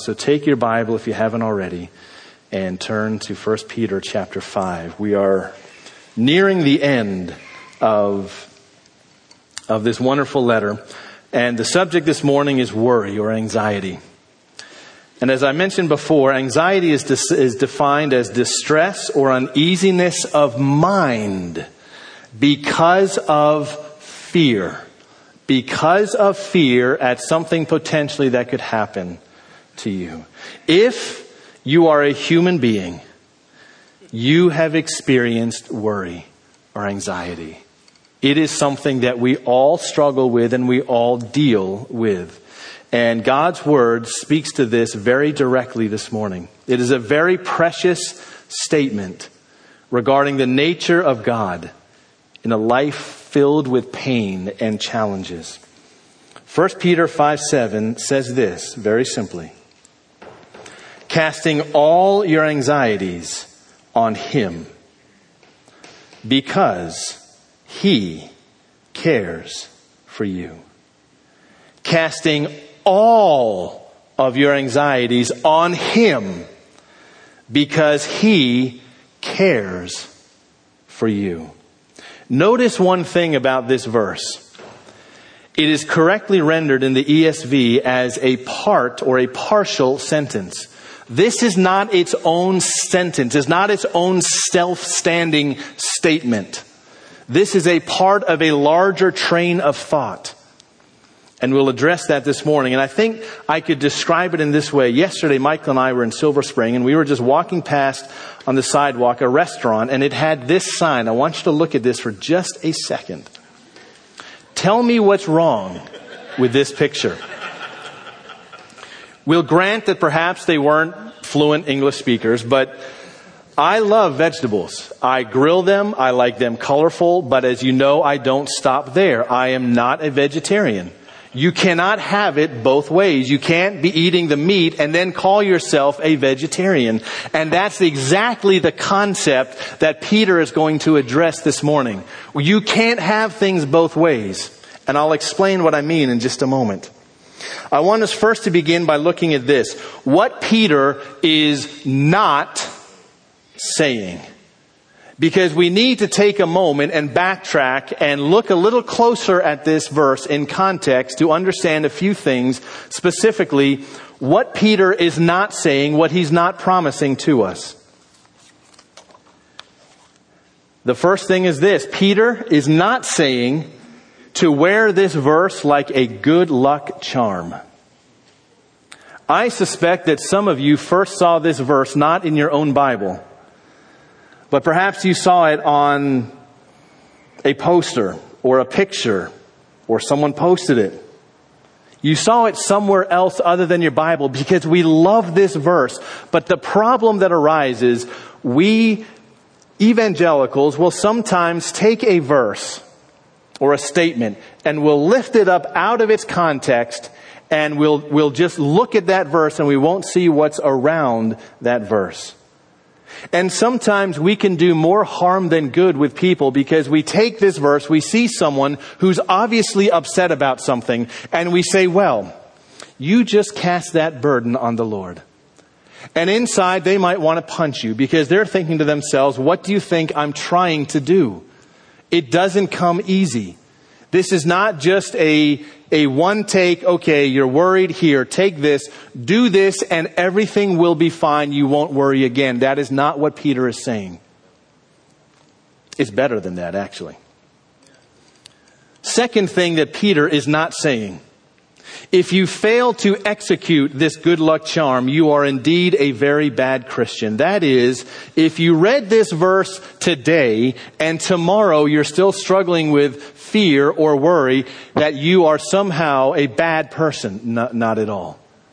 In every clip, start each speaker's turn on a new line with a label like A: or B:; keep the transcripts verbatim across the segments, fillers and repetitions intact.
A: So take your Bible if you haven't already and turn to First Peter chapter five. We are nearing the end of, of this wonderful letter. And the subject this morning is worry or anxiety. And as I mentioned before, anxiety is, dis- is defined as distress or uneasiness of mind because of fear. Because of fear at something potentially that could happen to you. If you are a human being, you have experienced worry or anxiety. It is something that we all struggle with and we all deal with. And God's Word speaks to this very directly this morning. It is a very precious statement regarding the nature of God in a life filled with pain and challenges. First Peter five seven says this very simply. Casting all your anxieties on Him because He cares for you. Casting all of your anxieties on Him because He cares for you. Notice one thing about this verse. It is correctly rendered in the E S V as a part or a partial sentence. This is not its own sentence. It's not its own self-standing statement. This is a part of a larger train of thought. And we'll address that this morning. And I think I could describe it in this way. Yesterday, Michael and I were in Silver Spring, and we were just walking past on the sidewalk a restaurant, and it had this sign. I want you to look at this for just a second. Tell me what's wrong with this picture. We'll grant that perhaps they weren't fluent English speakers, but I love vegetables. I grill them. I like them colorful. But as you know, I don't stop there. I am not a vegetarian. You cannot have it both ways. You can't be eating the meat and then call yourself a vegetarian. And that's exactly the concept that Peter is going to address this morning. You can't have things both ways. And I'll explain what I mean in just a moment. I want us first to begin by looking at this. What Peter is not saying. Because we need to take a moment and backtrack and look a little closer at this verse in context to understand a few things, specifically what Peter is not saying, what he's not promising to us. The first thing is this. Peter is not saying to wear this verse like a good luck charm. I suspect that some of you first saw this verse not in your own Bible, but perhaps you saw it on a poster or a picture or someone posted it. You saw it somewhere else other than your Bible because we love this verse. But the problem that arises, we evangelicals will sometimes take a verse or a statement and we'll lift it up out of its context and we'll, we'll just look at that verse and we won't see what's around that verse. And sometimes we can do more harm than good with people because we take this verse, we see someone who's obviously upset about something, and we say, well, you just cast that burden on the Lord. And inside they might want to punch you because they're thinking to themselves, what do you think I'm trying to do? It doesn't come easy. This is not just a A one take, okay, you're worried, here, take this, do this, and everything will be fine. You won't worry again. That is not what Peter is saying. It's better than that, actually. Second thing that Peter is not saying. If you fail to execute this good luck charm, you are indeed a very bad Christian. That is, if you read this verse today and tomorrow you're still struggling with fear or worry, that you are somehow a bad person. Not, not at all.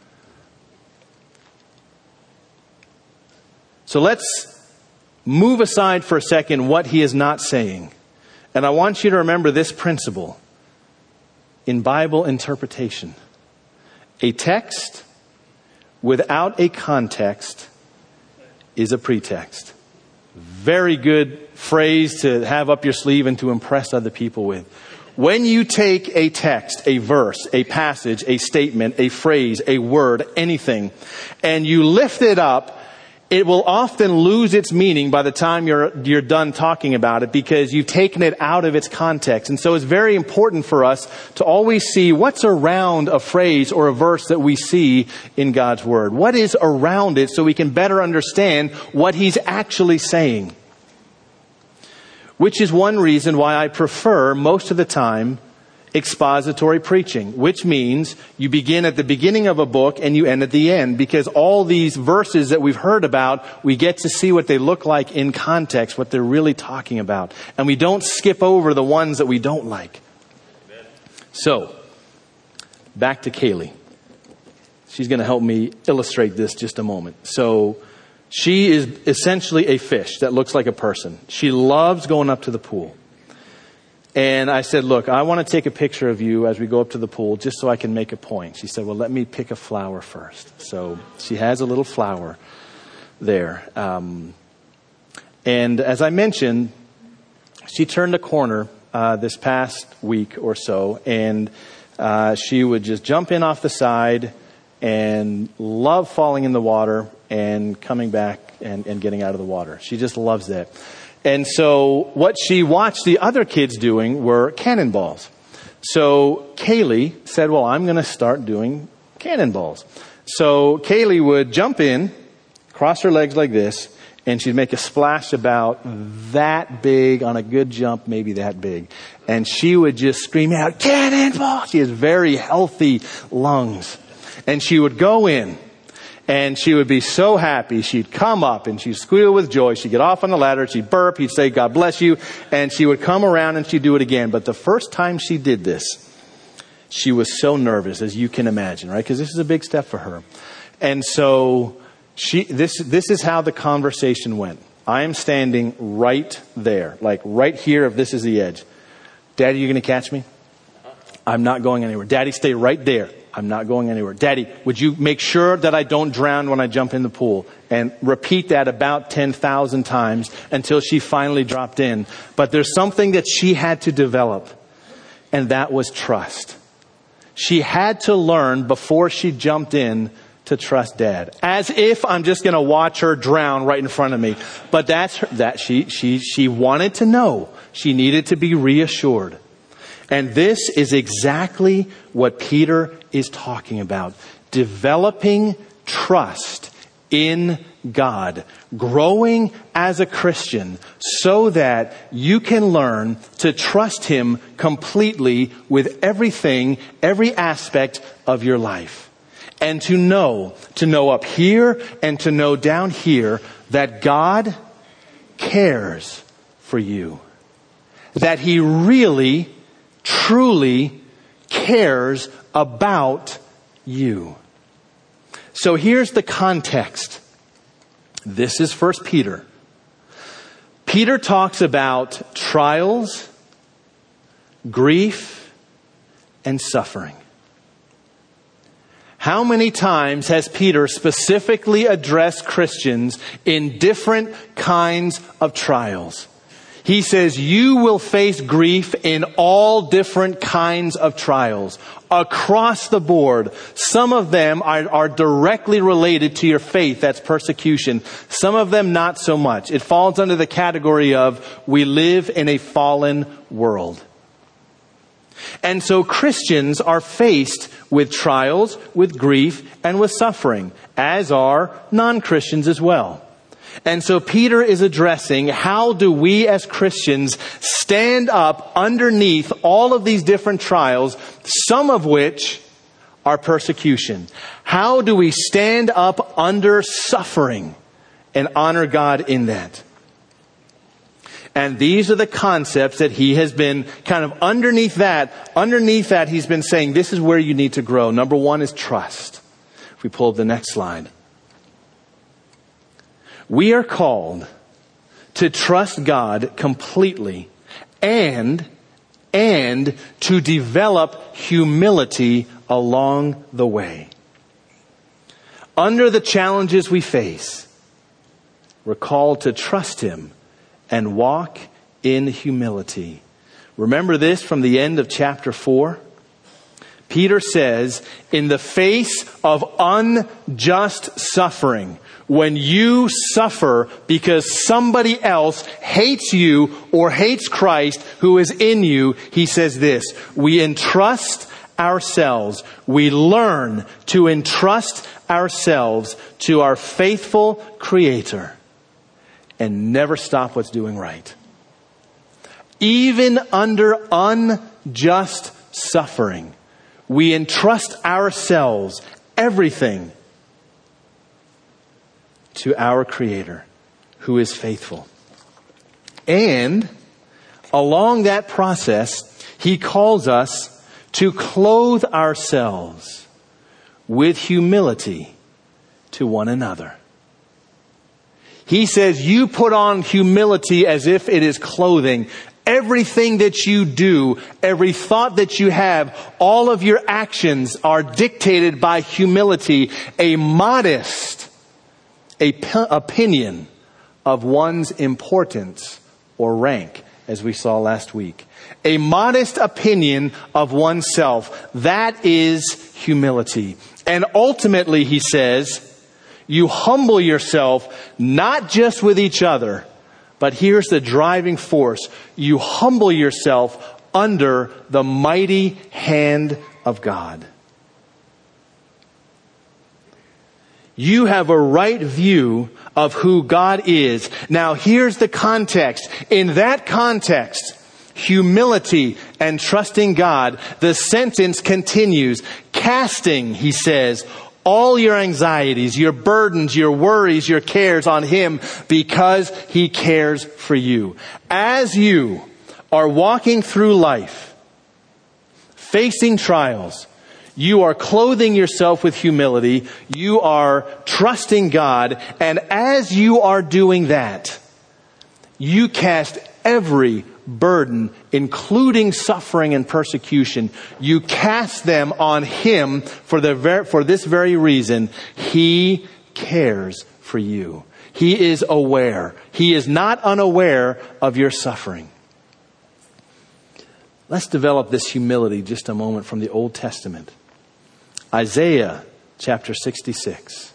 A: So let's move aside for a second what he is not saying. And I want you to remember this principle in Bible interpretation. A text without a context is a pretext. Very good phrase to have up your sleeve and to impress other people with. When you take a text, a verse, a passage, a statement, a phrase, a word, anything, and you lift it up, it will often lose its meaning by the time you're you're done talking about it because you've taken it out of its context. And so it's very important for us to always see what's around a phrase or a verse that we see in God's Word. What is around it so we can better understand what He's actually saying. Which is one reason why I prefer most of the time expository preaching, which means you begin at the beginning of a book and you end at the end, because all these verses that we've heard about, we get to see what they look like in context, what they're really talking about. And we don't skip over the ones that we don't like. Amen. So, back to Kaylee. She's going to help me illustrate this just a moment. So, she is essentially a fish that looks like a person. She loves going up to the pool. And I said, look, I want to take a picture of you as we go up to the pool just so I can make a point. She said, well, let me pick a flower first. So she has a little flower there. Um, and as I mentioned, she turned a corner uh, this past week or so, and uh, she would just jump in off the side and love falling in the water and coming back and, and getting out of the water. She just loves that. And so what she watched the other kids doing were cannonballs. So Kaylee said, well, I'm going to start doing cannonballs. So Kaylee would jump in, cross her legs like this, and she'd make a splash about that big on a good jump, maybe that big. And she would just scream out, cannonball! She has very healthy lungs. And she would go in. And she would be so happy. She'd come up and she'd squeal with joy. She'd get off on the ladder. She'd burp. He'd say, God bless you. And she would come around and she'd do it again. But the first time she did this, she was so nervous, as you can imagine, right? Because this is a big step for her. And so she, this, this is how the conversation went. I am standing right there, like right here if this is the edge. Daddy, you going to catch me? I'm not going anywhere. Daddy, stay right there. I'm not going anywhere. Daddy, would you make sure that I don't drown when I jump in the pool? And repeat that about ten thousand times until she finally dropped in. But there's something that she had to develop, and that was trust. She had to learn before she jumped in to trust Dad. As if I'm just going to watch her drown right in front of me. But that's her, that she she she wanted to know. She needed to be reassured. And this is exactly what Peter is talking about. Developing trust in God. Growing as a Christian so that you can learn to trust Him completely with everything, every aspect of your life. And to know, to know up here and to know down here that God cares for you. That He really truly cares about you. So here's the context. This is First Peter. Peter talks about trials, grief, and suffering. How many times has Peter specifically addressed Christians in different kinds of trials? He says, you will face grief in all different kinds of trials across the board. Some of them are, are directly related to your faith. That's persecution. Some of them not so much. It falls under the category of we live in a fallen world. And so Christians are faced with trials, with grief, and with suffering, as are non-Christians as well. And so Peter is addressing how do we as Christians stand up underneath all of these different trials, some of which are persecution. How do we stand up under suffering and honor God in that? And these are the concepts that he has been kind of underneath that, underneath that he's been saying this is where you need to grow. Number one is trust. If we pull up the next slide. We are called to trust God completely and, and to develop humility along the way. Under the challenges we face, we're called to trust Him and walk in humility. Remember this from the end of chapter four? Peter says, in the face of unjust suffering, when you suffer because somebody else hates you or hates Christ who is in you, he says this, we entrust ourselves, we learn to entrust ourselves to our faithful Creator and never stop what's doing right. Even under unjust suffering, we entrust ourselves, everything, to our Creator who is faithful. And along that process, He calls us to clothe ourselves with humility to one another. He says, you put on humility as if it is clothing. Everything that you do, every thought that you have, all of your actions are dictated by humility, a modest a p- opinion of one's importance or rank, as we saw last week. A modest opinion of oneself. That is humility. And ultimately, he says, you humble yourself not just with each other, but here's the driving force. You humble yourself under the mighty hand of God. You have a right view of who God is. Now here's the context. In that context, humility and trusting God, the sentence continues. Casting, he says, all your anxieties, your burdens, your worries, your cares on Him because He cares for you. As you are walking through life, facing trials, you are clothing yourself with humility. You are trusting God. And as you are doing that, you cast every burden, including suffering and persecution. You cast them on Him for the ver- for this very reason. He cares for you. He is aware. He is not unaware of your suffering. Let's develop this humility just a moment from the Old Testament. Isaiah chapter sixty-six.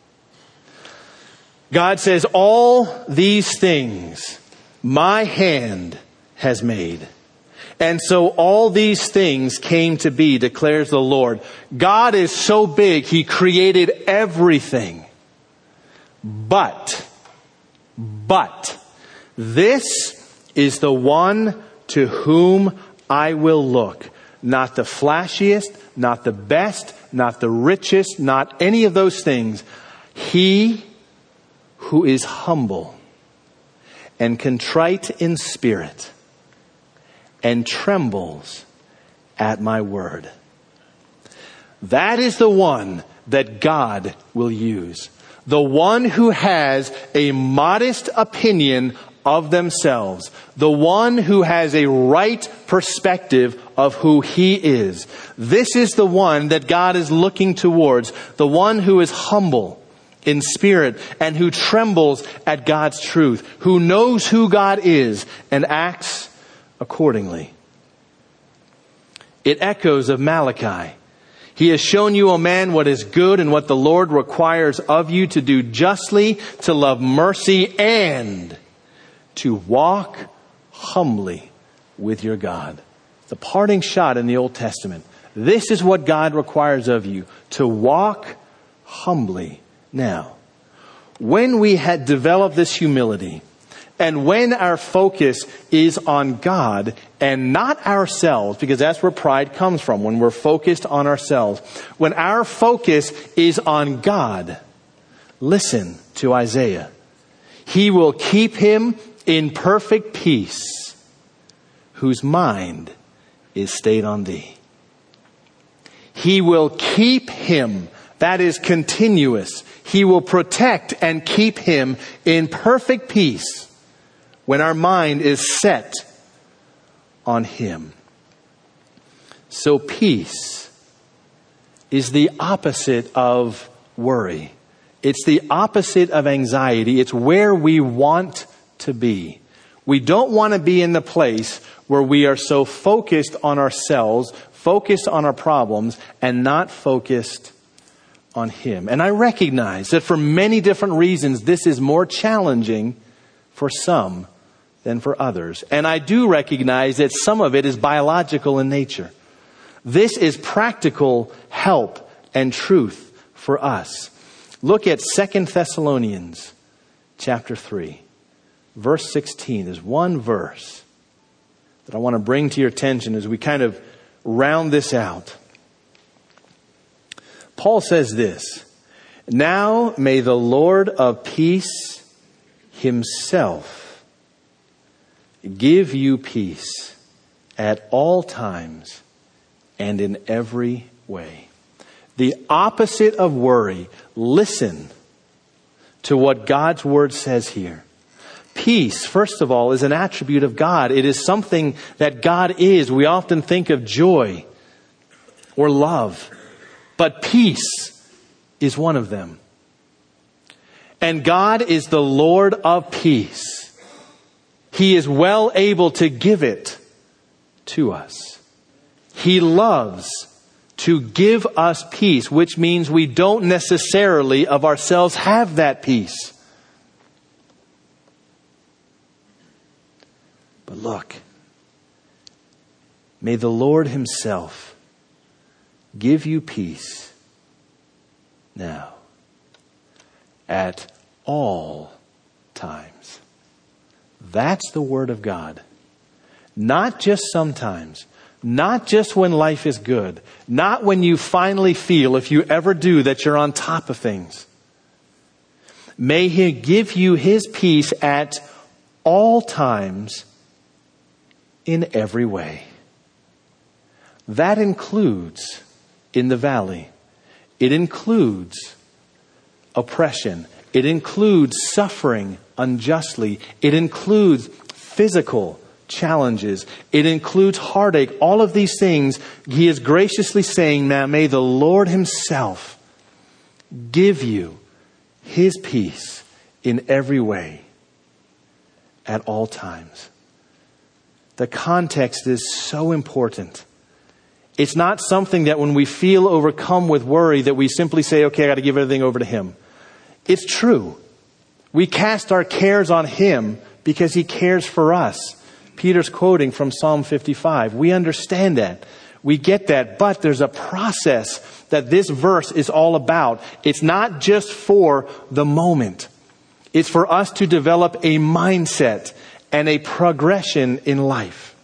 A: God says, all these things my hand has made. And so all these things came to be, declares the Lord. God is so big, He created everything. But, but, this is the one to whom I will look. Not the flashiest, not the best, not the richest, not any of those things. He who is humble and contrite in spirit and trembles at my word. That is the one that God will use. The one who has a modest opinion of themselves. The one who has a right perspective of who He is. This is the one that God is looking towards. The one who is humble in spirit and who trembles at God's truth. Who knows who God is and acts accordingly. It echoes of Malachi. He has shown you, O man, what is good and what the Lord requires of you to do justly, to love mercy, and to walk humbly with your God. The parting shot in the Old Testament. This is what God requires of you, to walk humbly. Now, when we had developed this humility, and when our focus is on God and not ourselves, because that's where pride comes from, when we're focused on ourselves. When our focus is on God, listen to Isaiah. He will keep him in perfect peace, whose mind is stayed on thee. He will keep him, that is continuous. He will protect and keep him in perfect peace when our mind is set on Him. So peace is the opposite of worry. It's the opposite of anxiety. It's where we want to be. We don't want to be in the place where we are so focused on ourselves, focused on our problems, and not focused on Him. And I recognize that for many different reasons, this is more challenging for some than for others. And I do recognize that some of it is biological in nature. This is practical help and truth for us. Look at Second Thessalonians chapter three, verse sixteen. There's one verse that I want to bring to your attention as we kind of round this out. Paul says this, "Now may the Lord of peace Himself give you peace at all times and in every way." The opposite of worry. Listen to what God's Word says here. Peace, first of all, is an attribute of God. It is something that God is. We often think of joy or love, but peace is one of them. And God is the Lord of peace. He is well able to give it to us. He loves to give us peace, which means we don't necessarily of ourselves have that peace. But look, may the Lord Himself give you peace now at all times. That's the Word of God. Not just sometimes. Not just when life is good. Not when you finally feel, if you ever do, that you're on top of things. May He give you His peace at all times in every way. That includes in the valley. It includes oppression. It includes suffering unjustly. It includes physical challenges. It includes heartache. All of these things, He is graciously saying, now may the Lord Himself give you His peace in every way at all times. The context is so important. It's not something that when we feel overcome with worry that we simply say, okay, I got to give everything over to Him. It's true. We cast our cares on Him because He cares for us. Peter's quoting from Psalm fifty-five. We understand that. We get that. But there's a process that this verse is all about. It's not just for the moment. It's for us to develop a mindset and a progression in life.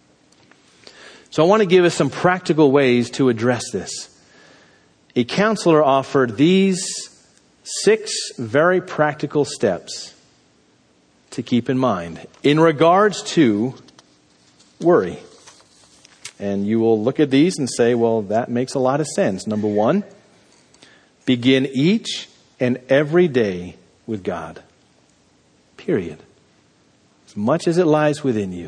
A: So I want to give us some practical ways to address this. A counselor offered these six very practical steps to keep in mind in regards to worry. And you will look at these and say, well, that makes a lot of sense. Number one, begin each and every day with God. Period. As much as it lies within you.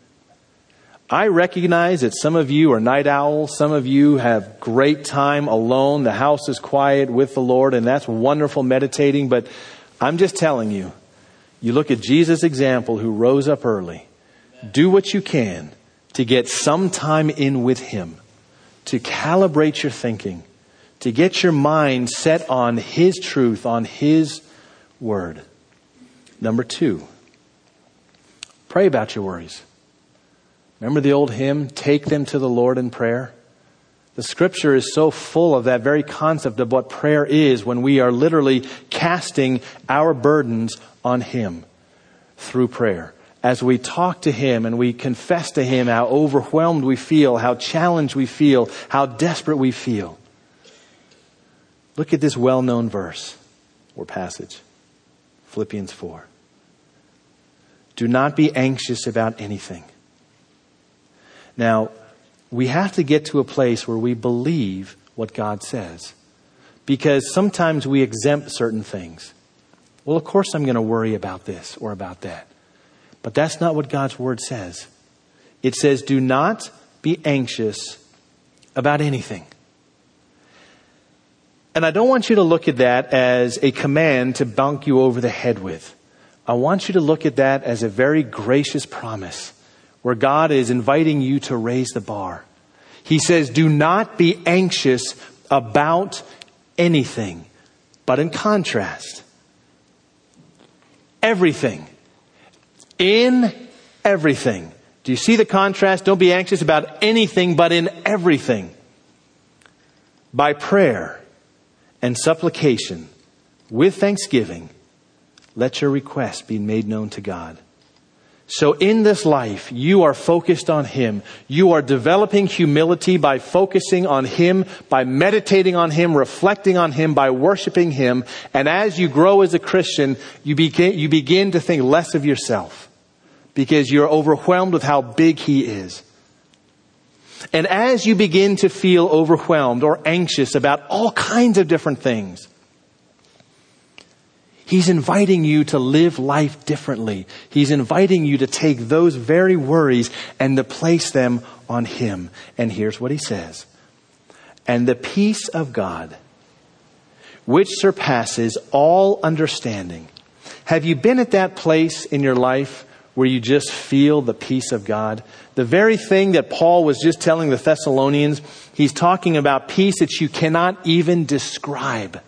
A: I recognize that some of you are night owls. Some of you have great time alone. The house is quiet with the Lord, and that's wonderful meditating. But I'm just telling you, you look at Jesus' example who rose up early. Do what you can to get some time in with Him, to calibrate your thinking, to get your mind set on His truth, on His Word. Number two, pray about your worries. Remember the old hymn, take them to the Lord in prayer? The Scripture is so full of that very concept of what prayer is when we are literally casting our burdens on Him through prayer. As we talk to Him and we confess to Him how overwhelmed we feel, how challenged we feel, how desperate we feel. Look at this well-known verse or passage. Philippians four. Do not be anxious about anything. Now, we have to get to a place where we believe what God says. Because sometimes we exempt certain things. Well, of course I'm going to worry about this or about that. But that's not what God's Word says. It says, do not be anxious about anything. And I don't want you to look at that as a command to bonk you over the head with. I want you to look at that as a very gracious promise where God is inviting you to raise the bar. He says, do not be anxious about anything, but in contrast, everything. In everything. Do you see the contrast? Don't be anxious about anything, but in everything. By prayer and supplication, with thanksgiving, let your requests be made known to God. So in this life, you are focused on Him. You are developing humility by focusing on Him, by meditating on Him, reflecting on Him, by worshiping Him. And as you grow as a Christian, you begin, you begin to think less of yourself because you're overwhelmed with how big He is. And as you begin to feel overwhelmed or anxious about all kinds of different things, He's inviting you to live life differently. He's inviting you to take those very worries and to place them on Him. And here's what He says. And the peace of God, which surpasses all understanding. Have you been at that place in your life where you just feel the peace of God? The very thing that Paul was just telling the Thessalonians, he's talking about peace that you cannot even describe.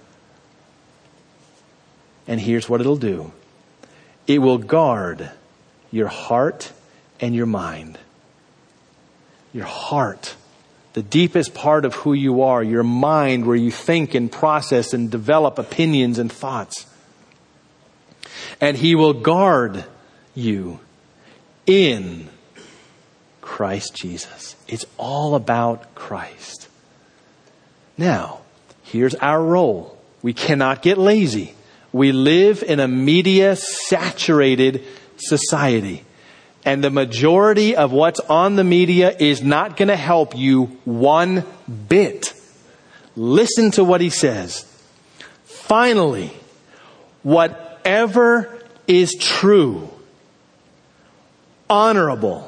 A: And here's what it'll do. It will guard your heart and your mind. Your heart, the deepest part of who you are. Your mind, where you think and process and develop opinions and thoughts. And He will guard you in Christ Jesus. It's all about Christ. Now, here's our role. We cannot get lazy. We live in a media-saturated society. And the majority of what's on the media is not going to help you one bit. Listen to what he says. Finally, whatever is true, honorable,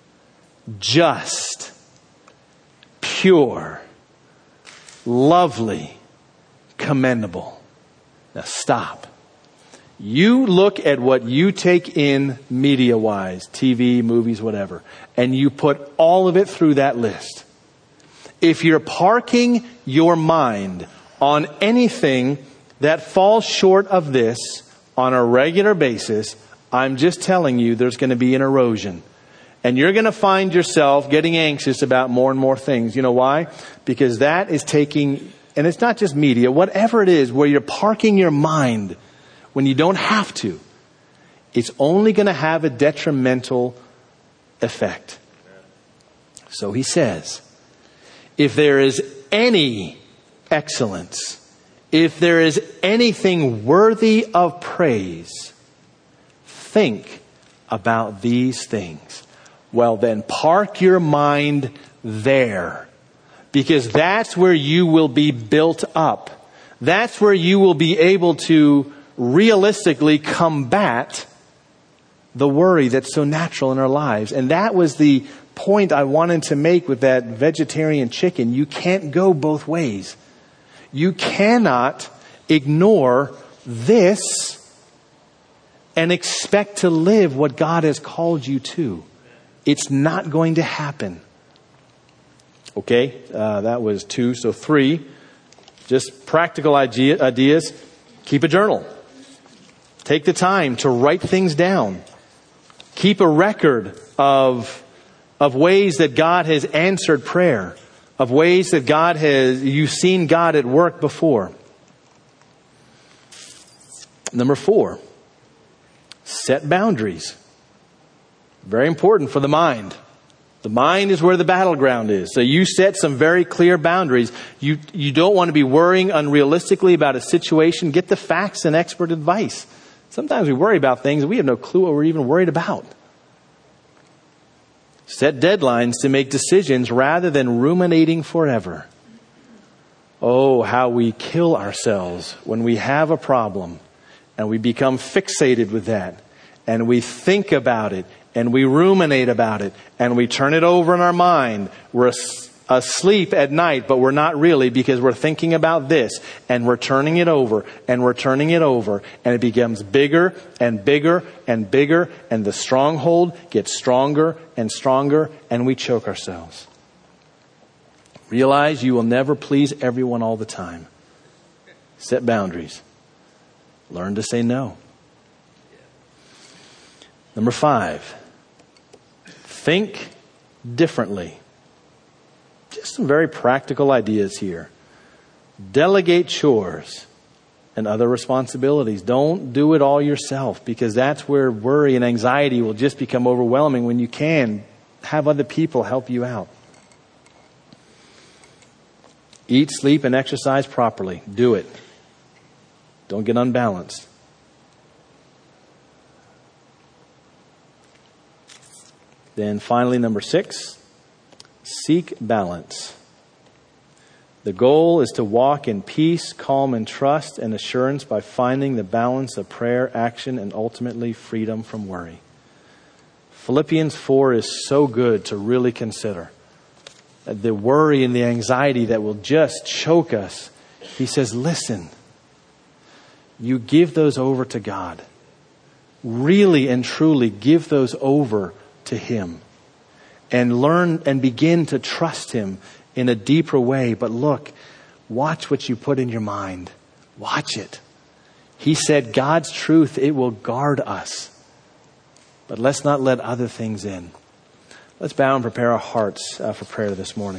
A: just, pure, lovely, commendable. Now stop. You look at what you take in media-wise, T V, movies, whatever, and you put all of it through that list. If you're parking your mind on anything that falls short of this on a regular basis, I'm just telling you there's going to be an erosion. And you're going to find yourself getting anxious about more and more things. You know why? Because that is taking... And it's not just media, whatever it is, where you're parking your mind when you don't have to, it's only going to have a detrimental effect. So he says, if there is any excellence, if there is anything worthy of praise, think about these things. Well, then park your mind there. Because that's where you will be built up. That's where you will be able to realistically combat the worry that's so natural in our lives. And that was the point I wanted to make with that vegetarian chicken. You can't go both ways. You cannot ignore this and expect to live what God has called you to. It's not going to happen. Okay, uh, that was two. So three, just practical idea, ideas. Keep a journal. Take the time to write things down. Keep a record of, of ways that God has answered prayer. Of ways that God has, you've seen God at work before. Number four, set boundaries. Very important for the mind. The mind is where the battleground is. So you set some very clear boundaries. You, you don't want to be worrying unrealistically about a situation. Get the facts and expert advice. Sometimes we worry about things and we have no clue what we're even worried about. Set deadlines to make decisions rather than ruminating forever. Oh, how we kill ourselves when we have a problem and we become fixated with that and we think about it. And we ruminate about it, and we turn it over in our mind. We're asleep at night, but we're not really, because we're thinking about this and we're turning it over and we're turning it over, and it becomes bigger and bigger and bigger, and the stronghold gets stronger and stronger, and we choke ourselves. Realize you will never please everyone all the time. Set boundaries. Learn to say no. Number five, think differently. Just some very practical ideas here. Delegate chores and other responsibilities. Don't do it all yourself, because that's where worry and anxiety will just become overwhelming, when you can have other people help you out. Eat, sleep, and exercise properly. Do it. Don't get unbalanced. Then finally, number six, seek balance. The goal is to walk in peace, calm, and trust and assurance by finding the balance of prayer, action, and ultimately freedom from worry. Philippians four is so good to really consider. The worry and the anxiety that will just choke us. He says, listen, you give those over to God. Really and truly give those over to Him. And learn and begin to trust Him in a deeper way. But look, watch what you put in your mind. Watch it. He said God's truth, it will guard us. But let's not let other things in. Let's bow and prepare our hearts uh, for prayer this morning.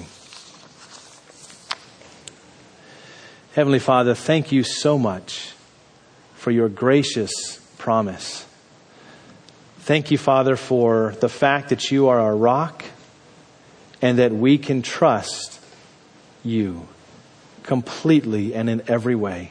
A: Heavenly Father, thank you so much for your gracious promise. Thank you, Father, for the fact that you are our rock and that we can trust you completely and in every way.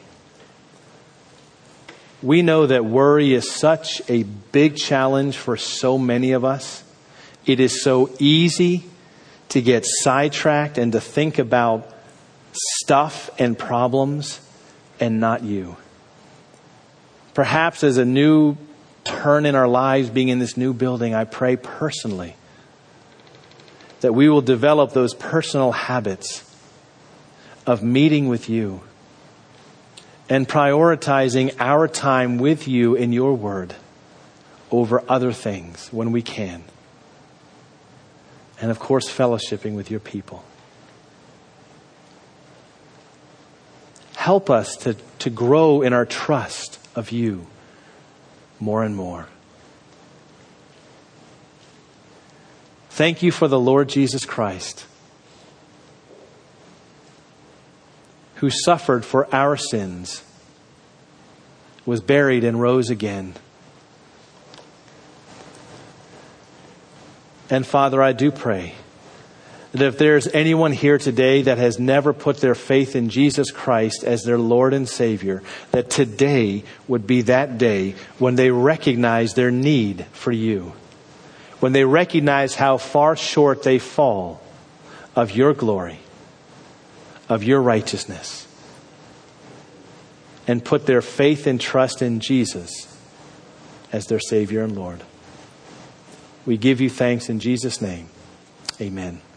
A: We know that worry is such a big challenge for so many of us. It is so easy to get sidetracked and to think about stuff and problems and not you. Perhaps as a new turn in our lives, being in this new building, I pray personally that we will develop those personal habits of meeting with you and prioritizing our time with you in your word over other things when we can. And of course, fellowshipping with your people. Help us to, to grow in our trust of you more and more. Thank you for the Lord Jesus Christ, who suffered for our sins, was buried and rose again. And Father, I do pray that if there's anyone here today that has never put their faith in Jesus Christ as their Lord and Savior, that today would be that day when they recognize their need for you, when they recognize how far short they fall of your glory, of your righteousness, and put their faith and trust in Jesus as their Savior and Lord. We give you thanks in Jesus' name. Amen.